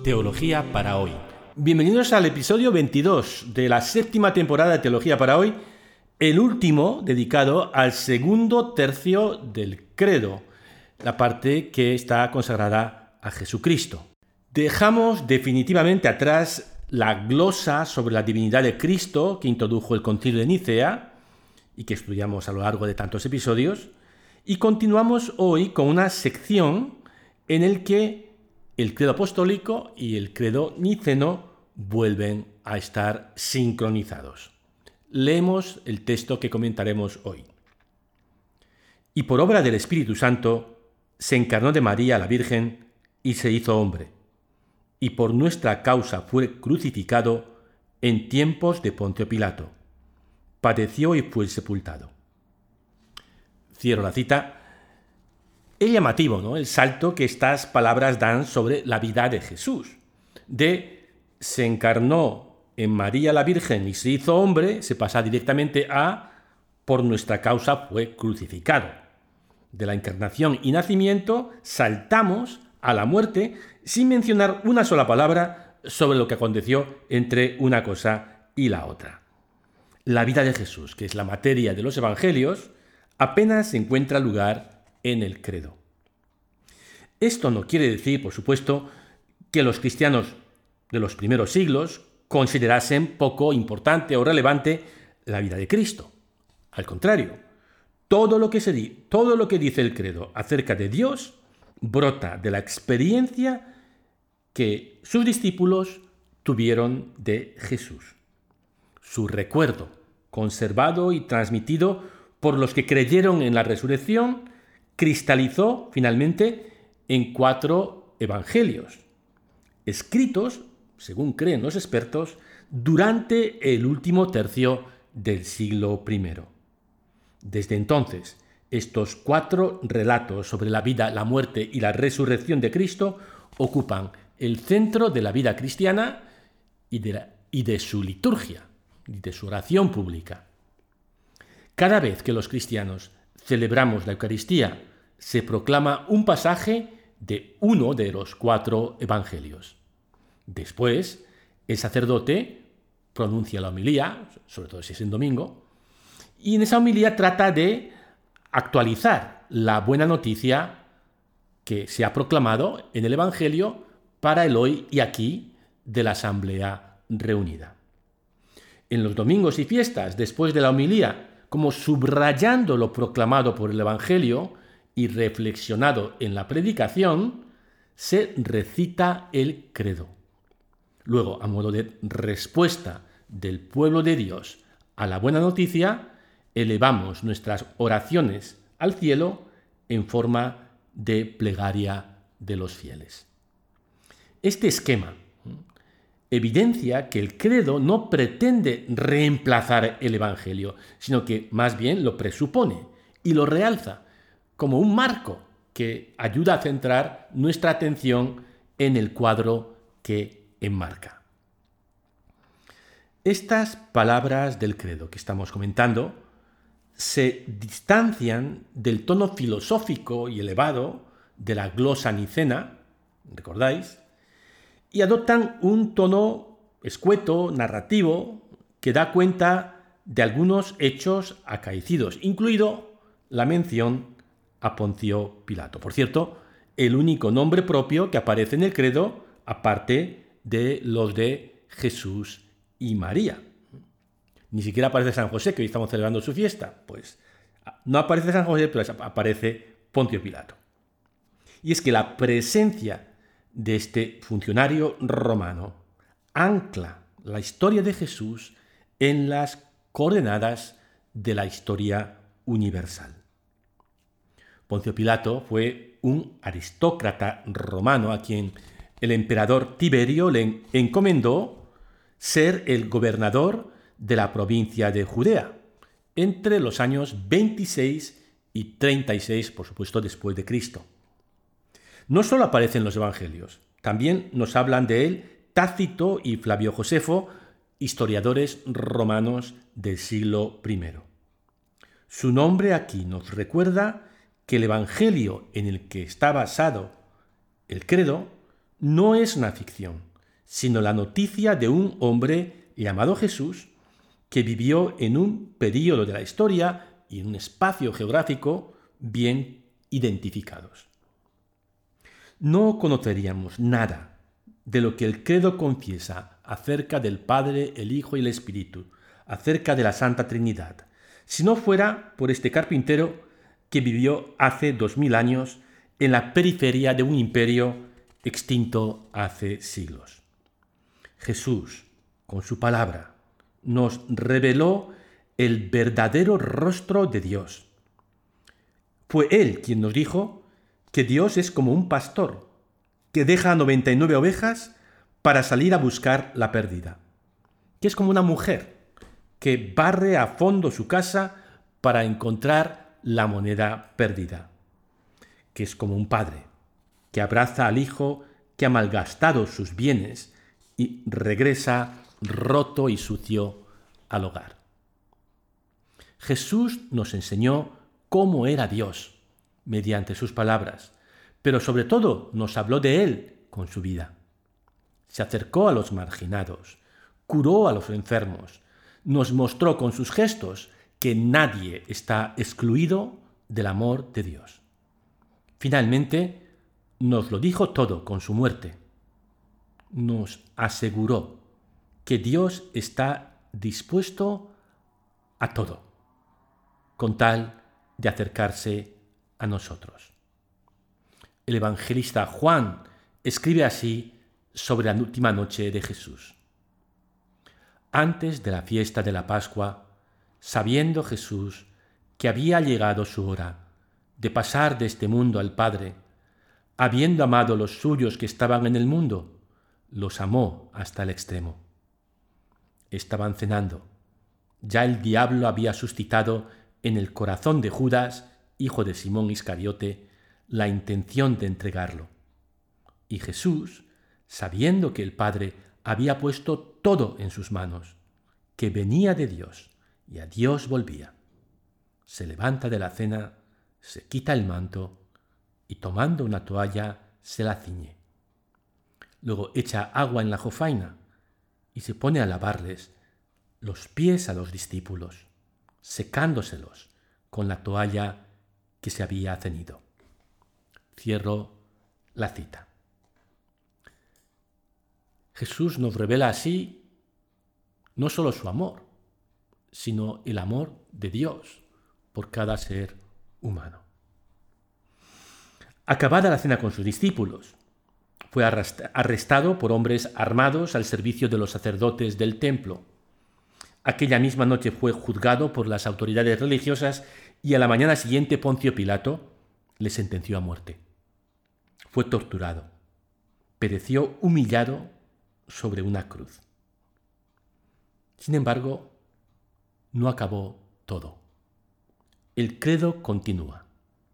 Teología para hoy. Bienvenidos al episodio 22 de la séptima temporada de Teología para hoy, el último dedicado al segundo tercio del credo, la parte que está consagrada a Jesucristo. Dejamos definitivamente atrás la glosa sobre la divinidad de Cristo que introdujo el Concilio de Nicea y que estudiamos a lo largo de tantos episodios, y continuamos hoy con una sección en la que el credo apostólico y el credo niceno vuelven a estar sincronizados. Leemos el texto que comentaremos hoy. Y por obra del Espíritu Santo se encarnó de María la Virgen y se hizo hombre, y por nuestra causa fue crucificado en tiempos de Poncio Pilato. Padeció y fue sepultado. Cierro la cita. Es llamativo, ¿no?, el salto que estas palabras dan sobre la vida de Jesús. De se encarnó en María la Virgen y se hizo hombre, se pasa directamente a por nuestra causa fue crucificado. De la encarnación y nacimiento saltamos a la muerte sin mencionar una sola palabra sobre lo que aconteció entre una cosa y la otra. La vida de Jesús, que es la materia de los evangelios, apenas encuentra lugar en el credo. Esto no quiere decir, por supuesto, que los cristianos de los primeros siglos considerasen poco importante o relevante la vida de Cristo. Al contrario, todo lo que dice el credo acerca de Dios brota de la experiencia que sus discípulos tuvieron de Jesús. Su recuerdo, conservado y transmitido por los que creyeron en la resurrección, cristalizó finalmente en 4 evangelios, escritos, según creen los expertos, durante el último tercio del siglo I. Desde entonces, estos 4 relatos sobre la vida, la muerte y la resurrección de Cristo ocupan el centro de la vida cristiana y de su liturgia, y de su oración pública. Cada vez que los cristianos celebramos la Eucaristía, se proclama un pasaje de uno de los 4 evangelios. Después, el sacerdote pronuncia la homilía, sobre todo si es en domingo, y en esa homilía trata de actualizar la buena noticia que se ha proclamado en el evangelio para el hoy y aquí de la asamblea reunida. En los domingos y fiestas, después de la homilía, como subrayando lo proclamado por el evangelio y reflexionado en la predicación, se recita el credo. Luego, a modo de respuesta del pueblo de Dios a la buena noticia, elevamos nuestras oraciones al cielo en forma de plegaria de los fieles. Este esquema evidencia que el credo no pretende reemplazar el evangelio, sino que más bien lo presupone y lo realza como un marco que ayuda a centrar nuestra atención en el cuadro que enmarca. Estas palabras del credo que estamos comentando se distancian del tono filosófico y elevado de la glosa nicena, ¿recordáis?, y adoptan un tono escueto, narrativo, que da cuenta de algunos hechos acaecidos, incluido la mención a Poncio Pilato. Por cierto, el único nombre propio que aparece en el credo, aparte de los de Jesús y María. Ni siquiera aparece San José, que hoy estamos celebrando su fiesta. Pues no aparece San José, pero aparece Poncio Pilato. Y es que la presencia de este funcionario romano ancla la historia de Jesús en las coordenadas de la historia universal. Poncio Pilato fue un aristócrata romano a quien el emperador Tiberio le encomendó ser el gobernador de la provincia de Judea entre los años 26 y 36, por supuesto, después de Cristo. No solo aparece en los evangelios, también nos hablan de él Tácito y Flavio Josefo, historiadores romanos del siglo I. Su nombre aquí nos recuerda que el evangelio en el que está basado el credo no es una ficción, sino la noticia de un hombre llamado Jesús que vivió en un período de la historia y en un espacio geográfico bien identificados. No conoceríamos nada de lo que el credo confiesa acerca del Padre, el Hijo y el Espíritu, acerca de la Santa Trinidad, si no fuera por este carpintero que vivió hace 2000 años en la periferia de un imperio extinto hace siglos. Jesús, con su palabra, nos reveló el verdadero rostro de Dios. Fue Él quien nos dijo que Dios es como un pastor que deja 99 ovejas para salir a buscar la perdida, que es como una mujer que barre a fondo su casa para encontrar la moneda perdida, que es como un padre que abraza al hijo que ha malgastado sus bienes y regresa roto y sucio al hogar. Jesús nos enseñó cómo era Dios mediante sus palabras, pero sobre todo nos habló de Él con su vida. Se acercó a los marginados, curó a los enfermos, nos mostró con sus gestos que nadie está excluido del amor de Dios. Finalmente, nos lo dijo todo con su muerte. Nos aseguró que Dios está dispuesto a todo, con tal de acercarse a nosotros. El evangelista Juan escribe así sobre la última noche de Jesús. Antes de la fiesta de la Pascua, sabiendo Jesús que había llegado su hora de pasar de este mundo al Padre, habiendo amado los suyos que estaban en el mundo, los amó hasta el extremo. Estaban cenando. Ya el diablo había suscitado en el corazón de Judas, hijo de Simón Iscariote, la intención de entregarlo. Y Jesús, sabiendo que el Padre había puesto todo en sus manos, que venía de Dios y a Dios volvía, se levanta de la cena, se quita el manto y tomando una toalla se la ciñe. Luego echa agua en la jofaina y se pone a lavarles los pies a los discípulos, secándoselos con la toalla que se había ceñido. Cierro la cita. Jesús nos revela así no solo su amor, sino el amor de Dios por cada ser humano. Acabada la cena con sus discípulos, fue arrestado por hombres armados al servicio de los sacerdotes del templo. Aquella misma noche fue juzgado por las autoridades religiosas y a la mañana siguiente Poncio Pilato le sentenció a muerte. Fue torturado. Pereció humillado sobre una cruz. Sin embargo, no acabó todo. El credo continúa.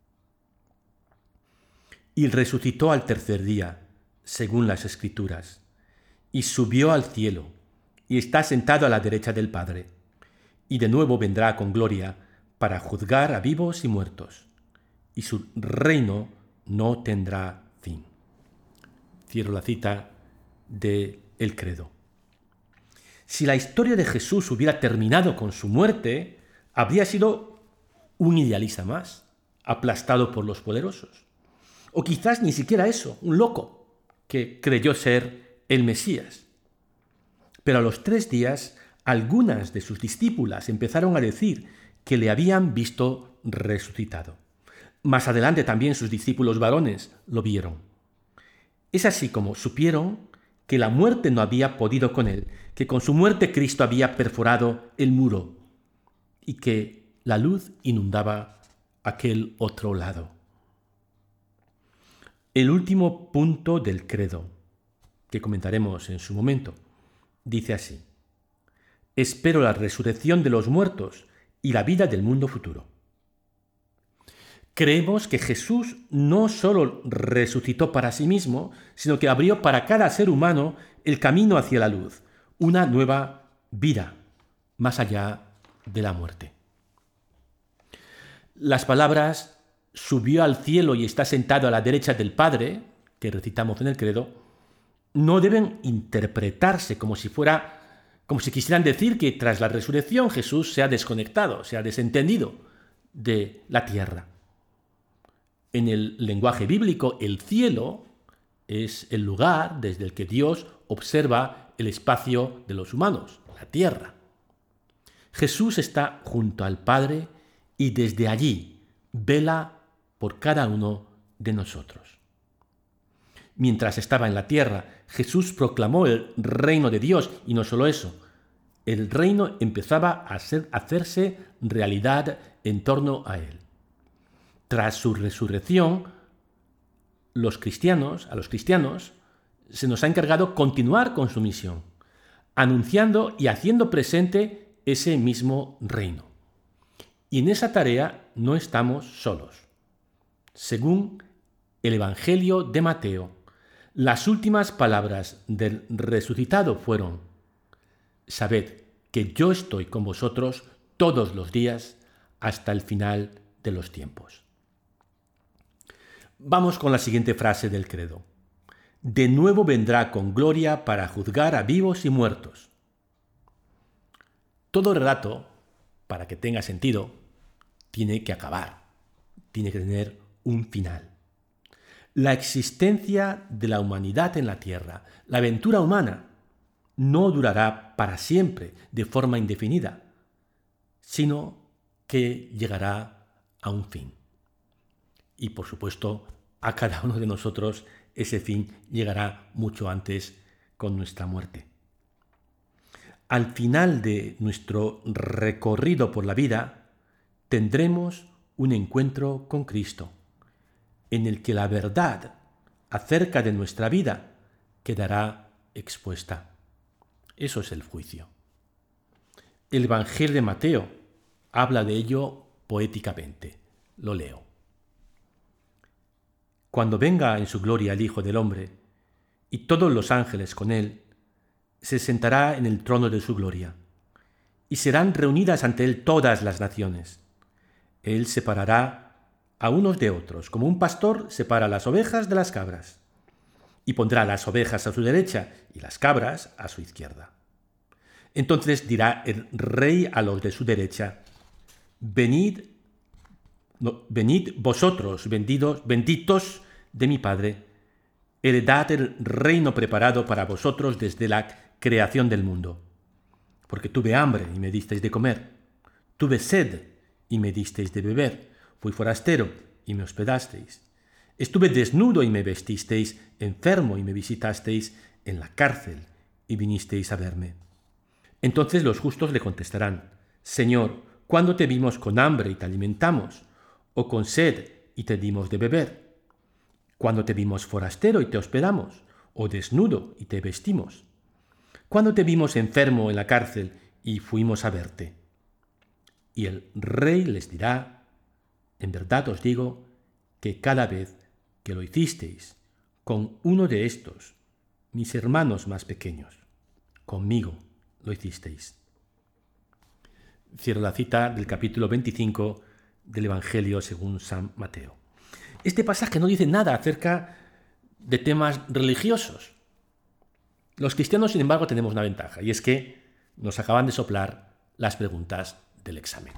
Y resucitó al tercer día, según las Escrituras, y subió al cielo, y está sentado a la derecha del Padre, y de nuevo vendrá con gloria para juzgar a vivos y muertos, y su reino no tendrá fin. Cierro la cita de El Credo. Si la historia de Jesús hubiera terminado con su muerte, habría sido un idealista más, aplastado por los poderosos. O quizás ni siquiera eso, un loco que creyó ser el Mesías. Pero a los 3 días, algunas de sus discípulas empezaron a decir que le habían visto resucitado. Más adelante también sus discípulos varones lo vieron. Es así como supieron que la muerte no había podido con él, que con su muerte Cristo había perforado el muro y que la luz inundaba aquel otro lado. El último punto del credo, que comentaremos en su momento, dice así: espero la resurrección de los muertos y la vida del mundo futuro. Creemos que Jesús no solo resucitó para sí mismo, sino que abrió para cada ser humano el camino hacia la luz, una nueva vida, más allá de la muerte. Las palabras subió al cielo y está sentado a la derecha del Padre, que recitamos en el credo, no deben interpretarse como si quisieran decir que tras la resurrección Jesús se ha desconectado, se ha desentendido de la tierra. En el lenguaje bíblico, el cielo es el lugar desde el que Dios observa el espacio de los humanos, la tierra. Jesús está junto al Padre y desde allí vela por cada uno de nosotros. Mientras estaba en la tierra, Jesús proclamó el reino de Dios y no solo eso, el reino empezaba a hacerse realidad en torno a él. Tras su resurrección, a los cristianos se nos ha encargado continuar con su misión, anunciando y haciendo presente ese mismo reino. Y en esa tarea no estamos solos. Según el Evangelio de Mateo, las últimas palabras del resucitado fueron: «Sabed que yo estoy con vosotros todos los días hasta el final de los tiempos». Vamos con la siguiente frase del credo. «De nuevo vendrá con gloria para juzgar a vivos y muertos». Todo relato, para que tenga sentido, tiene que acabar, tiene que tener un final. La existencia de la humanidad en la Tierra, la aventura humana, no durará para siempre, de forma indefinida, sino que llegará a un fin. Y por supuesto, a cada uno de nosotros ese fin llegará mucho antes con nuestra muerte. Al final de nuestro recorrido por la vida, tendremos un encuentro con Cristo, en el que la verdad acerca de nuestra vida quedará expuesta. Eso es el juicio. El Evangelio de Mateo habla de ello poéticamente. Lo leo. Cuando venga en su gloria el Hijo del Hombre, y todos los ángeles con él, se sentará en el trono de su gloria, y serán reunidas ante él todas las naciones. Él separará a unos de otros, como un pastor separa las ovejas de las cabras, y pondrá las ovejas a su derecha y las cabras a su izquierda. Entonces dirá el rey a los de su derecha: venid vosotros, benditos de mi Padre, heredad el reino preparado para vosotros desde la creación del mundo. Porque tuve hambre y me disteis de comer, tuve sed y me disteis de beber, fui forastero y me hospedasteis, estuve desnudo y me vestisteis, enfermo y me visitasteis, en la cárcel y vinisteis a verme. Entonces los justos le contestarán: Señor, ¿cuándo te vimos con hambre y te alimentamos, o con sed y te dimos de beber? ¿Cuándo te vimos forastero y te hospedamos, o desnudo y te vestimos? ¿Cuándo te vimos enfermo en la cárcel y fuimos a verte? Y el rey les dirá: en verdad os digo que cada vez que lo hicisteis con uno de estos, mis hermanos más pequeños, conmigo lo hicisteis. Cierro la cita del capítulo 25 del Evangelio según San Mateo. Este pasaje no dice nada acerca de temas religiosos. Los cristianos, sin embargo, tenemos una ventaja, y es que nos acaban de soplar las preguntas del examen.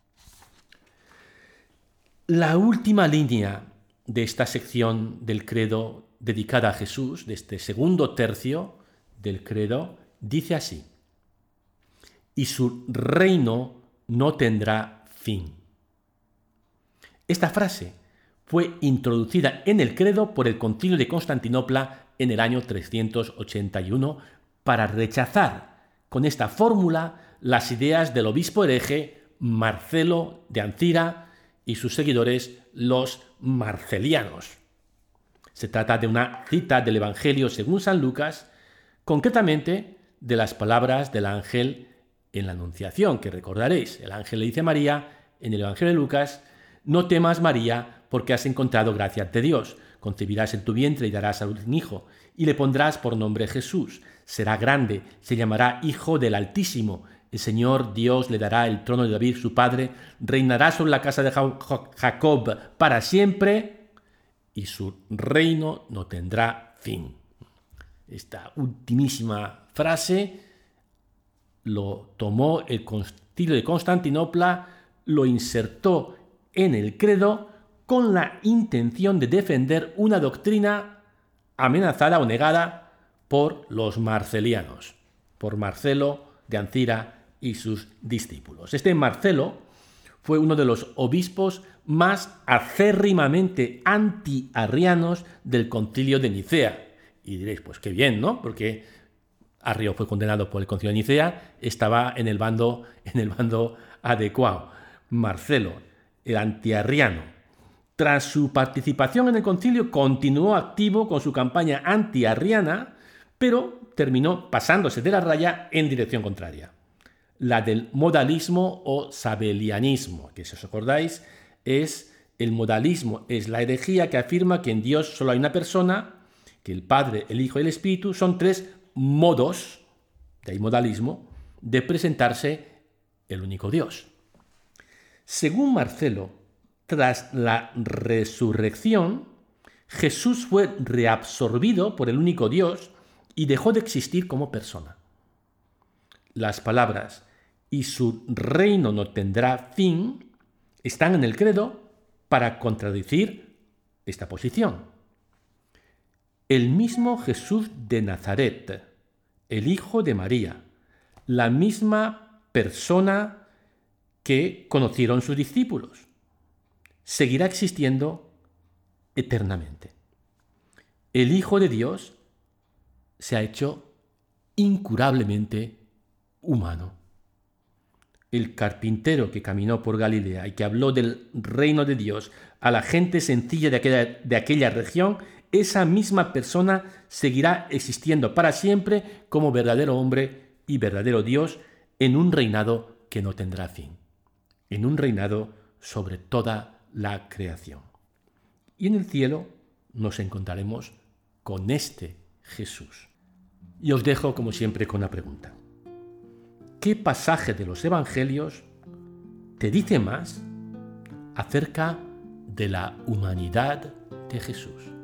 La última línea de esta sección del credo dedicada a Jesús, de este segundo tercio del credo, dice así: y su reino no tendrá fin. Esta frase fue introducida en el credo por el Concilio de Constantinopla en el año 381 para rechazar con esta fórmula las ideas del obispo hereje Marcelo de Ancira y sus seguidores, los marcelianos. Se trata de una cita del Evangelio según San Lucas, concretamente de las palabras del ángel en la Anunciación, que recordaréis. El ángel le dice a María en el Evangelio de Lucas: no temas, María, porque has encontrado gracia ante Dios. Concebirás en tu vientre y darás a luz un hijo, y le pondrás por nombre Jesús. Será grande, se llamará Hijo del Altísimo. El Señor Dios le dará el trono de David, su padre, reinará sobre la casa de Jacob para siempre, y su reino no tendrá fin. Esta ultimísima frase lo tomó el Concilio de Constantinopla, lo insertó en el credo con la intención de defender una doctrina amenazada o negada por los marcelianos, por Marcelo de Ancira y sus discípulos. Este Marcelo fue uno de los obispos más acérrimamente anti-arrianos del Concilio de Nicea. Y diréis, pues qué bien, ¿no? Porque Arrio fue condenado por el Concilio de Nicea, estaba en el bando adecuado. Marcelo, el antiarriano, tras su participación en el concilio, continuó activo con su campaña antiarriana, pero terminó pasándose de la raya en dirección contraria. La del modalismo o sabelianismo, que si os acordáis, es el modalismo, es la herejía que afirma que en Dios solo hay una persona, que el Padre, el Hijo y el Espíritu son tres modos, de ahí modalismo, de presentarse el único Dios. Según Marcelo, tras la resurrección, Jesús fue reabsorbido por el único Dios y dejó de existir como persona. Las palabras «y su reino no tendrá fin» están en el credo para contradecir esta posición. El mismo Jesús de Nazaret, el Hijo de María, la misma persona que conocieron sus discípulos, seguirá existiendo eternamente. El Hijo de Dios se ha hecho incurablemente humano. El carpintero que caminó por Galilea y que habló del reino de Dios a la gente sencilla de aquella región, esa misma persona seguirá existiendo para siempre como verdadero hombre y verdadero Dios en un reinado que no tendrá fin, en un reinado sobre toda la creación. Y en el cielo nos encontraremos con este Jesús. Y os dejo, como siempre, con una pregunta. ¿Qué pasaje de los Evangelios te dice más acerca de la humanidad de Jesús?